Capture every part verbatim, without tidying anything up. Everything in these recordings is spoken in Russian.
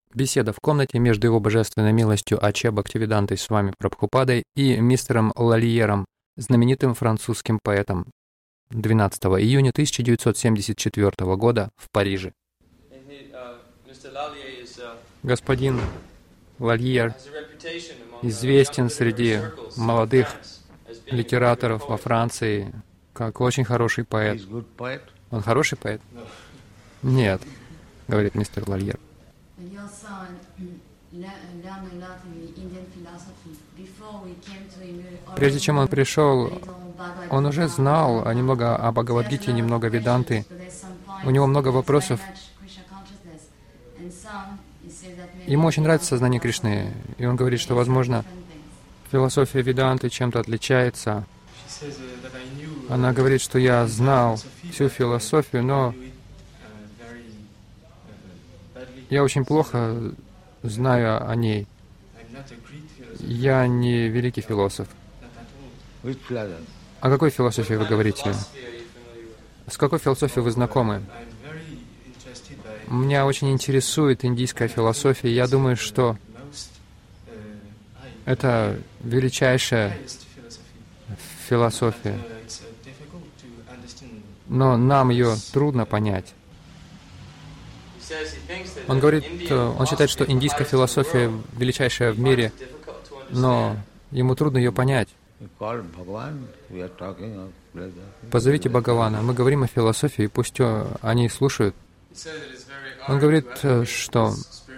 Беседа в комнате между его божественной милостью Аче Бхактивидантой с вами Прабхупадой и мистером Лальером, знаменитым французским поэтом, двенадцатого июня тысяча девятьсот семьдесят четвёртого года в Париже. Господин Лальер известен среди молодых литераторов во Франции как очень хороший поэт. Он хороший поэт? Нет, говорит мистер Лальер. Прежде чем он пришел, он уже знал немного о Бхагавад-гите, немного Веданты. У него много вопросов. Ему очень нравится сознание Кришны, и он говорит, что, возможно, философия Веданты чем-то отличается. Она говорит, что я знал всю философию, но я очень плохо знаю о ней. Я не великий философ. О какой философии вы говорите? С какой философией вы знакомы? Меня очень интересует индийская философия. Я думаю, что это величайшая философия. Но нам ее трудно понять. Он говорит, он считает, что индийская философия величайшая в мире, но ему трудно ее понять. Позовите Бхагавана. Мы говорим о философии, и пусть они слушают. Он говорит, что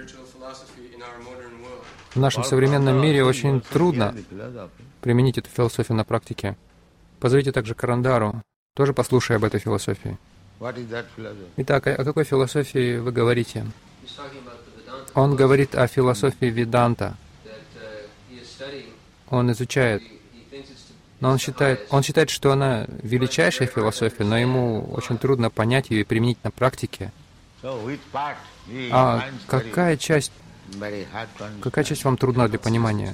в нашем современном мире очень трудно применить эту философию на практике. Позовите также Карандару, тоже послушай об этой философии. Итак, о какой философии вы говорите? Он говорит о философии Веданта. Он изучает. Но он считает, он считает, что она величайшая философия, но ему очень трудно понять ее и применить на практике. А какая часть, какая часть вам трудна для понимания?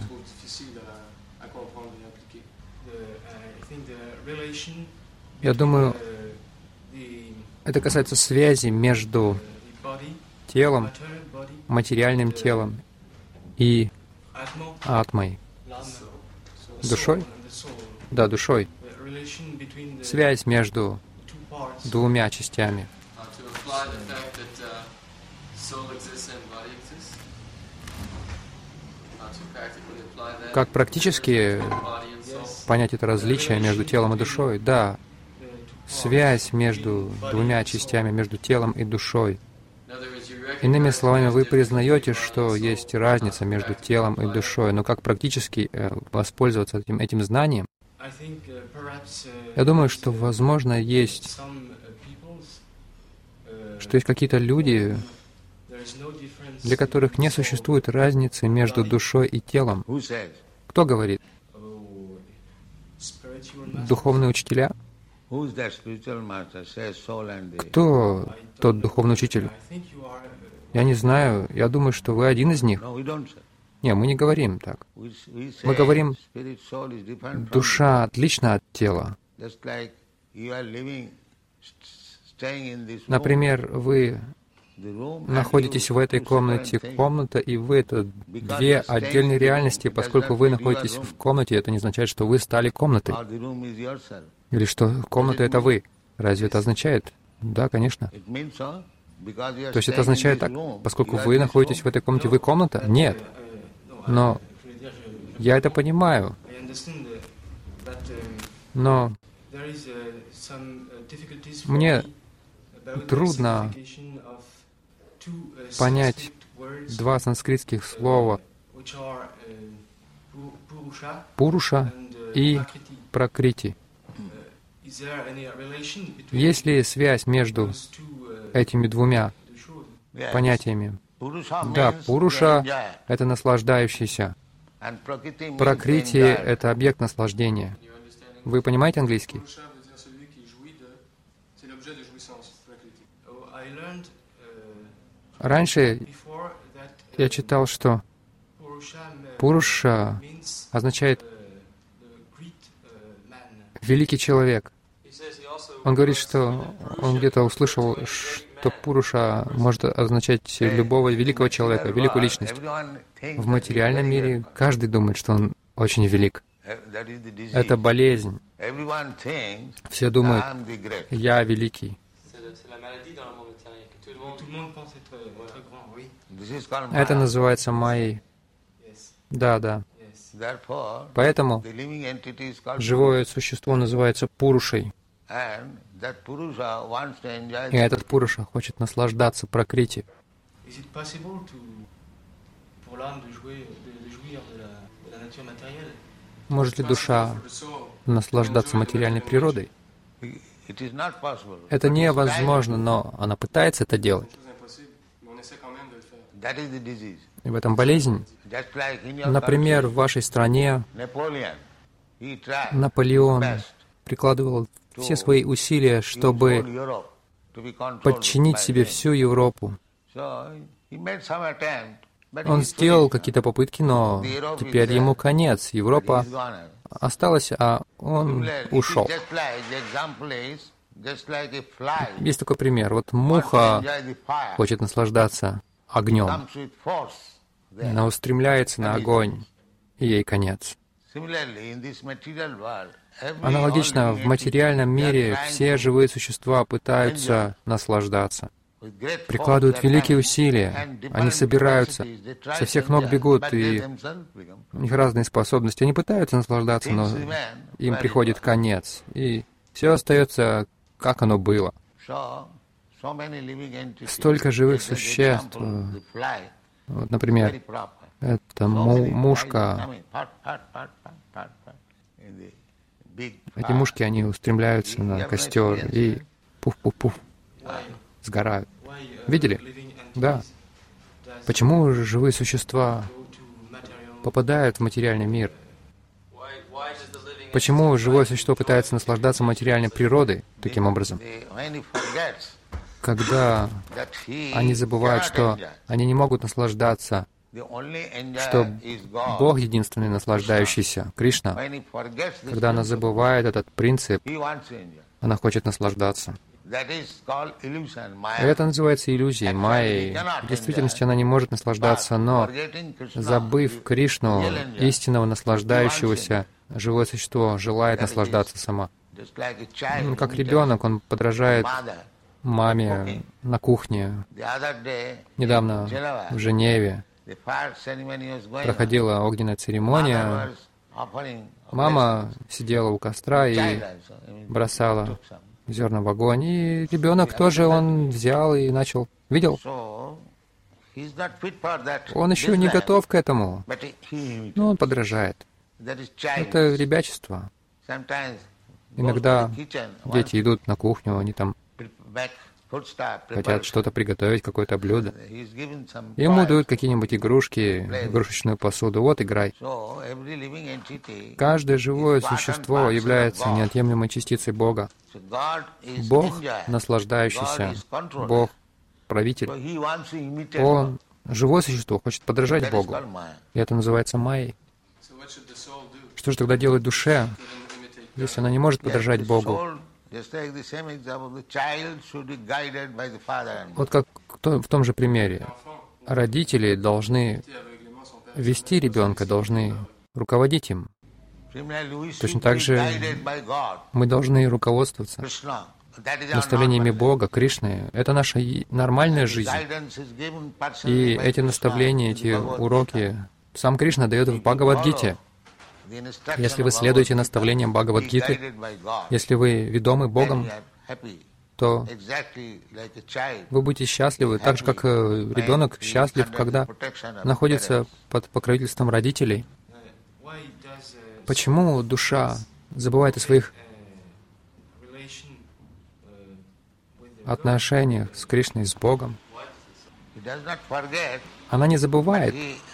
Я думаю, это касается связи между телом, материальным телом и атмой. Душой? Да, душой. Связь между двумя частями. Как практически понять это различие между телом и душой? Да. Связь между двумя частями, между телом и душой. Иными словами, вы признаете, что есть разница между телом и душой, но как практически воспользоваться этим, этим знанием? Я думаю, что, возможно, есть, что есть какие-то люди, для которых не существует разницы между душой и телом. Кто говорит? Духовные учителя? Кто тот духовный учитель? Я не знаю. Я думаю, что вы один из них. Не, мы не говорим так. Мы говорим, душа отлична от тела. Например, вы находитесь в этой комнате, комната, и вы — это две отдельные реальности. Поскольку вы находитесь в комнате, это не означает, что вы стали комнатой. Или что комната — это вы. Разве это означает? Да, конечно. То есть это означает так, поскольку вы находитесь в этой комнате, вы комната? Нет. Но я это понимаю. Но мне трудно понять два санскритских слова «пуруша» и «пракрити». Есть ли связь между этими двумя понятиями? Да, пуруша — это наслаждающийся. Пракрити — это объект наслаждения. Вы понимаете английский? Раньше я читал, что пуруша означает «великий человек». Он говорит, что он где-то услышал, то Пуруша может означать любого великого человека, великую личность. В материальном мире каждый думает, что он очень велик. Это болезнь. Все думают, я великий. Это называется майей. Да, да. Поэтому живое существо называется Пурушей. И этот Пуруша хочет наслаждаться пракрити. Может ли душа наслаждаться материальной природой? Это невозможно, но она пытается это делать. И в этом болезнь. Например, в вашей стране Наполеон прикладывал все свои усилия, чтобы подчинить себе всю Европу. Он сделал какие-то попытки, но теперь ему конец. Европа осталась, а он ушел. Есть такой пример. Вот муха хочет наслаждаться огнем. Она устремляется на огонь, и ей конец. Аналогично, в материальном мире все живые существа пытаются наслаждаться, прикладывают великие усилия, они собираются, со всех ног бегут, и у них разные способности. Они пытаются наслаждаться, но им приходит конец, и все остается, как оно было. Столько живых существ. Вот, например, это му- мушка. Эти мушки, они устремляются на костер и пуф-пуф-пуф сгорают. Видели? Да. Почему живые существа попадают в материальный мир? Почему живое существо пытается наслаждаться материальной природой таким образом? Когда они забывают, что они не могут наслаждаться, что Бог единственный наслаждающийся, Кришна, когда она забывает этот принцип, она хочет наслаждаться. Это называется иллюзией, майей. В действительности она не может наслаждаться, но, забыв Кришну, истинного наслаждающегося, живое существо желает наслаждаться сама. Ну, как ребенок, он подражает маме на кухне. Недавно в Женеве проходила огненная церемония. Мама сидела у костра и бросала зерна в огонь. И ребенок тоже он взял и начал. Видел? Он еще не готов к этому, но он подражает. Это ребячество. Иногда дети идут на кухню, они там хотят что-то приготовить, какое-то блюдо. Ему дают какие-нибудь игрушки, игрушечную посуду. Вот, играй. Каждое живое существо является неотъемлемой частицей Бога. Бог наслаждающийся, Бог правитель. Он, живое существо, хочет подражать Богу. И это называется майей. Что же тогда делать душе, если она не может подражать Богу? Вот как в том же примере. Родители должны вести ребенка, должны руководить им. Точно так же мы должны руководствоваться наставлениями Бога, Кришны. Это наша нормальная жизнь. И эти наставления, эти уроки сам Кришна дает в Бхагавад-гите. Если вы следуете наставлениям Бхагавад-гиты, если вы ведомы Богом, то вы будете счастливы, так же, как ребенок счастлив, когда находится под покровительством родителей. Почему душа забывает о своих отношениях с Кришной, с Богом? Она не забывает.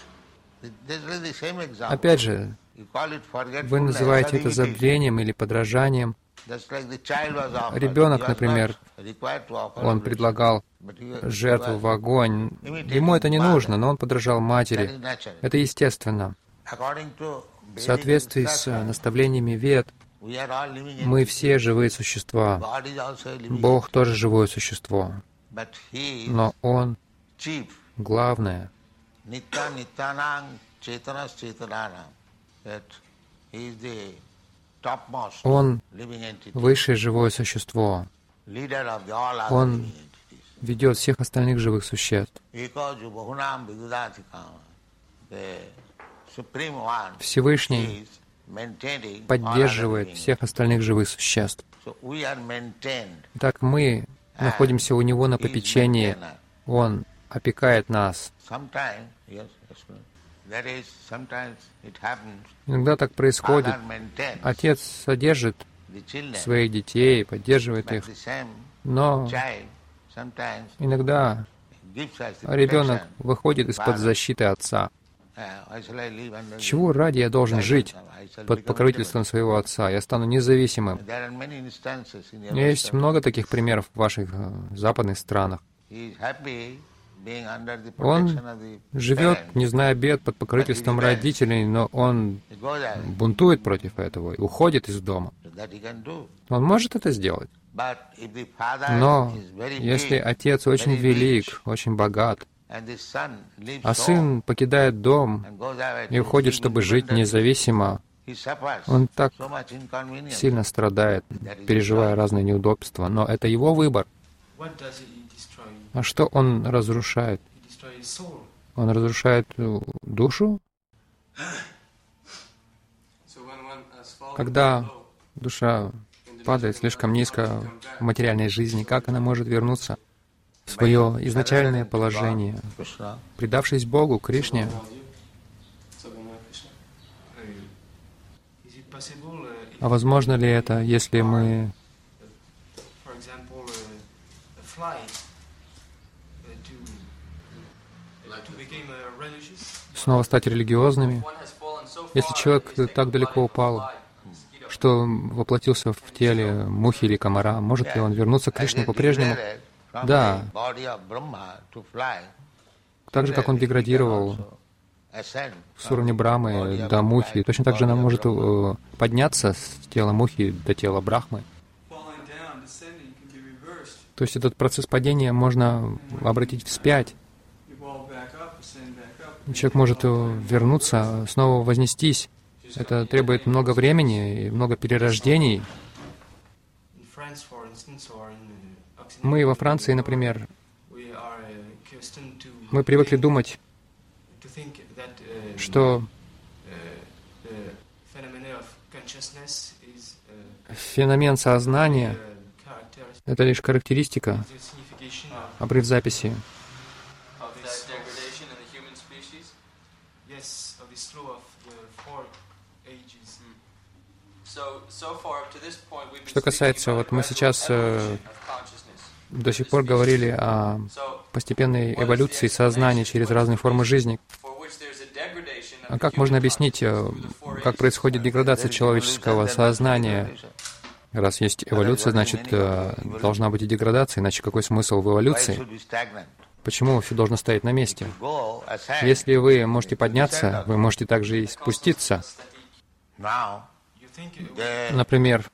Опять же, вы называете это забвением или подражанием. Ребенок, например, он предлагал жертву в огонь. Ему это не нужно, но он подражал матери. Это естественно. В соответствии с наставлениями Вед, мы все живые существа. Бог тоже живое существо. но Он главное. Он высшее живое существо. Он ведет всех остальных живых существ. Всевышний поддерживает всех остальных живых существ. Так мы находимся у Него на попечении. Он опекает нас. Иногда так происходит. Отец содержит своих детей, поддерживает их, но иногда ребенок выходит из-под защиты отца. Чего ради я должен жить под покровительством своего отца? Я стану независимым. Есть много таких примеров в ваших западных странах. Он живет, не зная бед, под покровительством родителей, но он бунтует против этого и уходит из дома. Он может это сделать. Но если отец очень велик, очень богат, а сын покидает дом и уходит, чтобы жить независимо, он так сильно страдает, переживая разные неудобства, но это его выбор. А что он разрушает? Он разрушает душу? Когда душа падает слишком низко в материальной жизни, как она может вернуться в свое изначальное положение, предавшись Богу, Кришне? А возможно ли это, если мы снова стать религиозными? Если человек так далеко упал, что воплотился в теле мухи или комара, может ли он вернуться к Кришне по-прежнему? Да. Так же, как он деградировал с уровня Брахмы до мухи, точно так же она может подняться с тела мухи до тела Брахмы. То есть этот процесс падения можно обратить вспять. Человек может вернуться, снова вознестись. Это требует много времени и много перерождений. Мы во Франции, например, мы привыкли думать, что феномен сознания — это лишь характеристика, обрыв записи. Что касается, вот мы сейчас э, до сих пор говорили о постепенной эволюции сознания через разные формы жизни. А как можно объяснить, э, как происходит деградация человеческого сознания? Раз есть эволюция, значит, э, должна быть и деградация, иначе какой смысл в эволюции? Почему все должно стоять на месте? Если вы можете подняться, вы можете также и спуститься. Например,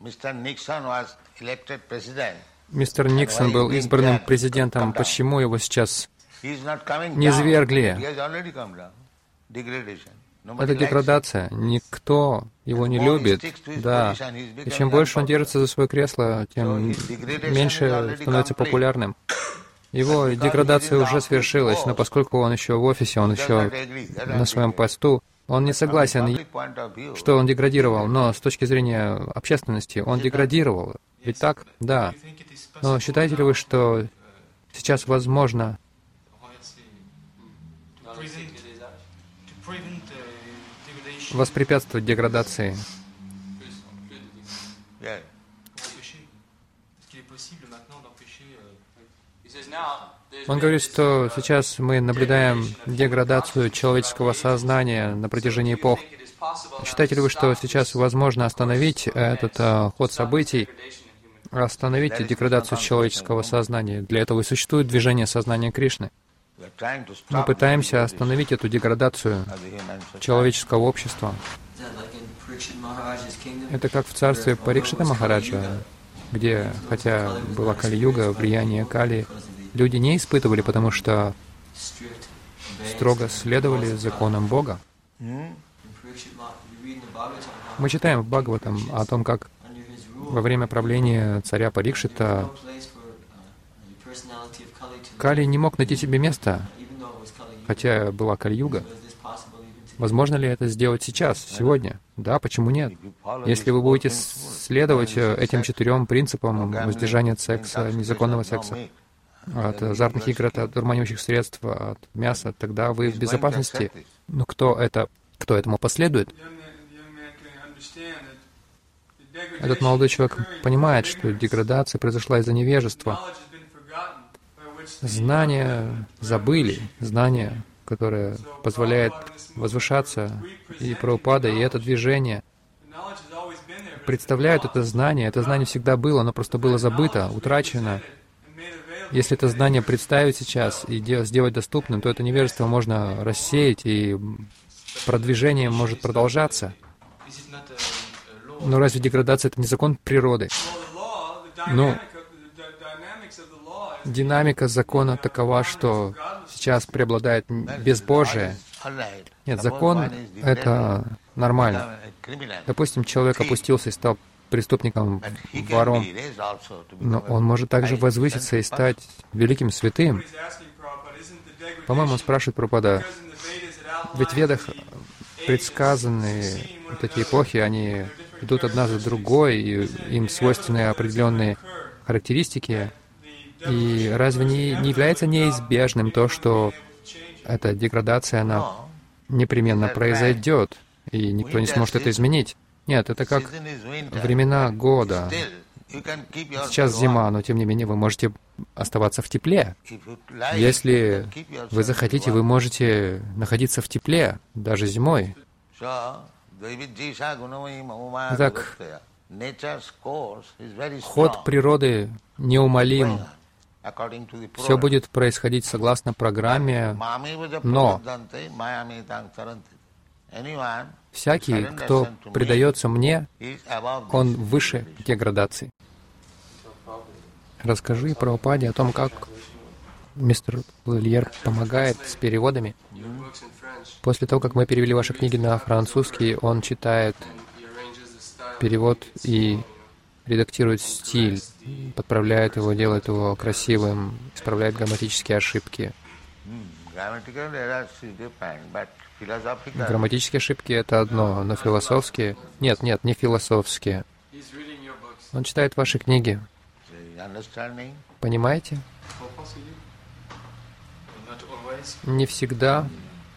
мистер Никсон был избранным президентом. Почему его сейчас не свергли? Это деградация. Никто его не любит. Да. И чем больше он держится за свое кресло, тем меньше становится популярным. Его деградация уже свершилась, но поскольку он еще в офисе, он еще на своем посту, он не согласен, что он деградировал, но с точки зрения общественности он деградировал. Ведь так? Да. Но считаете ли вы, что сейчас возможно воспрепятствовать деградации? Он говорит, что сейчас мы наблюдаем деградацию человеческого сознания на протяжении эпох. Считаете ли вы, что сейчас возможно остановить этот uh, ход событий, остановить деградацию человеческого сознания? Для этого и существует движение сознания Кришны. Мы пытаемся остановить эту деградацию человеческого общества. Это как в царстве Парикшита Махараджа, где, хотя была Кали-юга, влияние Кали люди не испытывали, потому что строго следовали законам Бога. Мы читаем в Бхагаватам о том, как во время правления царя Парикшита Кали не мог найти себе места, хотя была Кали-юга. Возможно ли это сделать сейчас, сегодня? Да, почему нет? Если вы будете следовать этим четырем принципам воздержания от секса, незаконного секса, от азартных игр, от одурманивающих средств, от мяса, тогда вы в безопасности. Но кто это, кто этому последует? Этот молодой человек понимает, что деградация произошла из-за невежества. Знания забыли, знания, которое позволяет возвышаться, и Прабхупада, и это движение представляют это знание. Это знание всегда было, оно просто было забыто, утрачено. Если это знание представить сейчас и сделать доступным, то это невежество можно рассеять, и продвижение может продолжаться. Но разве деградация — это не закон природы? Ну, динамика закона такова, что сейчас преобладает безбожие. Нет, закон — это нормально. Допустим, человек опустился и стал преступником, вором, но он может также возвыситься и стать великим святым. По-моему, он спрашивает Прабхупада, ведь в Ведах предсказанные вот эти эпохи, они идут одна за другой, и им свойственны определенные характеристики. И разве не, не является неизбежным то, что эта деградация, она непременно произойдет, и никто не сможет это изменить? Нет, это как времена года. Сейчас зима, но тем не менее вы можете оставаться в тепле. Если вы захотите, вы можете находиться в тепле, даже зимой. Итак, ход природы неумолим. Все будет происходить согласно программе, но всякий, кто предается мне, он выше деградации. Расскажи Прабхупаде о том, как мистер Лильер помогает с переводами. После того, как мы перевели ваши книги на французский, он читает перевод и редактирует стиль, подправляет его, делает его красивым, исправляет грамматические ошибки. Грамматические ошибки — это одно, но философские... Нет, нет, не философские. Он читает ваши книги. Понимаете? Не всегда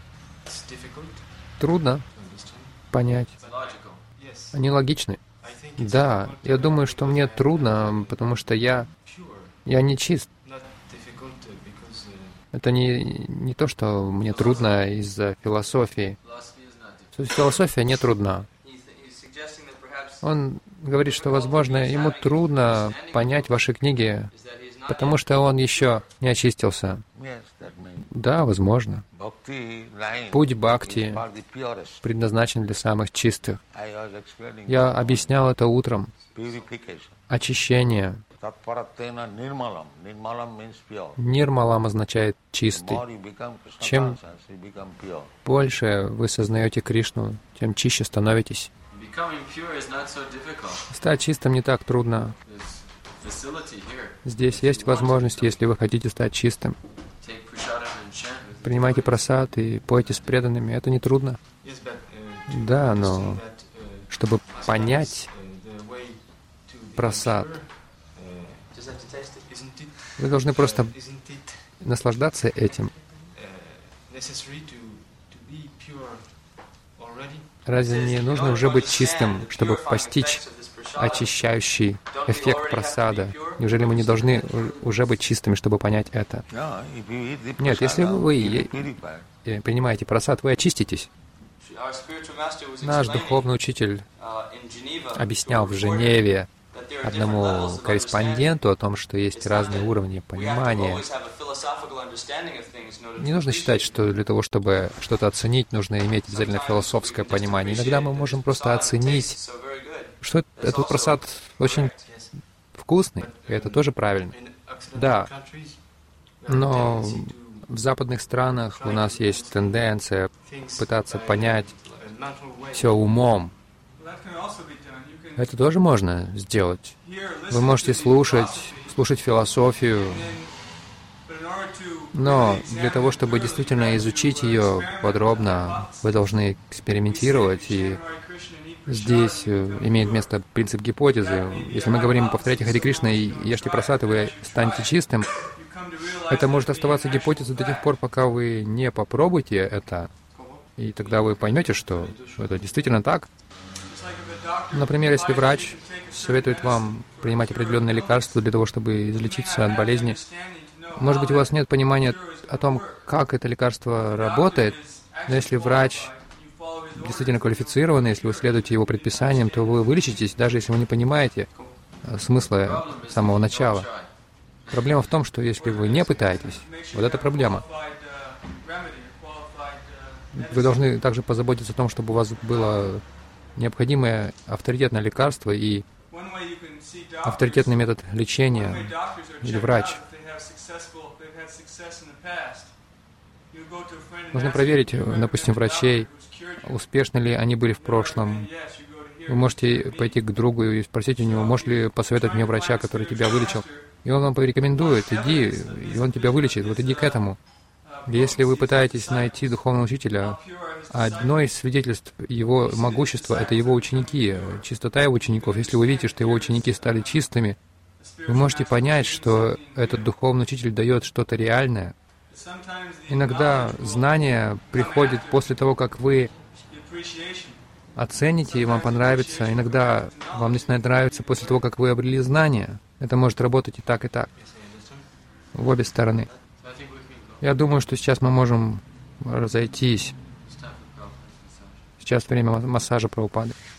трудно понять. Они логичны. Да, я думаю, что мне трудно, потому что я, я не чист. Это не, не то, что мне трудно из-за философии. Философия не трудна. Он говорит, что, возможно, ему трудно понять ваши книги, потому что он еще не очистился. Да, возможно. Путь бхакти предназначен для самых чистых. Я объяснял это утром. Очищение. Нирмалам означает чистый. Чем больше вы сознаете Кришну, тем чище становитесь. Стать чистым не так трудно. Здесь есть возможность, если вы хотите стать чистым. Принимайте прасад и пойте с преданными. Это не трудно. Да, но чтобы понять прасад, вы должны просто наслаждаться этим. Разве не нужно уже быть чистым, чтобы постичь очищающий эффект прасада? Неужели мы не должны уже быть чистыми, чтобы понять это? Нет, если вы принимаете прасад, вы очиститесь. Наш духовный учитель объяснял в Женеве одному корреспонденту о том, что есть разные уровни понимания. Не нужно считать, что для того, чтобы что-то оценить, нужно иметь обязательно философское понимание. Иногда мы можем просто оценить, что этот прасад очень вкусный, и это тоже правильно. Да, Но в западных странах у нас есть тенденция пытаться понять все умом. Это тоже можно сделать. Вы можете слушать, слушать философию, но для того, чтобы действительно изучить ее подробно, вы должны экспериментировать, и здесь имеет место принцип гипотезы. Если мы говорим «повторяйте Харе Кришна и ешьте прасад, и вы станете чистым», это может оставаться гипотезой до тех пор, пока вы не попробуете это, и тогда вы поймете, что это действительно так. Например, если врач советует вам принимать определенные лекарства для того, чтобы излечиться от болезни, может быть, у вас нет понимания о том, как это лекарство работает, но если врач действительно квалифицированный, если вы следуете его предписаниям, то вы вылечитесь, даже если вы не понимаете смысла с самого начала. Проблема в том, что если вы не пытаетесь, вот это проблема. Вы должны также позаботиться о том, чтобы у вас было необходимое авторитетное лекарство и авторитетный метод лечения или врач. Нужно проверить, допустим, врачей, успешны ли они были в прошлом. Вы можете пойти к другу и спросить у него, может ли посоветовать мне врача, который тебя вылечил. И он вам порекомендует, иди, и он тебя вылечит, вот иди к этому. Если вы пытаетесь найти духовного учителя, одно из свидетельств его могущества — это его ученики, чистота его учеников. Если вы видите, что его ученики стали чистыми, вы можете понять, что этот духовный учитель дает что-то реальное. Иногда знание приходит после того, как вы оцените, и вам понравится. Иногда вам начинает нравиться после того, как вы обрели знания. Это может работать и так, и так. В обе стороны. Я думаю, что сейчас мы можем разойтись. Сейчас время массажа Прабхупады.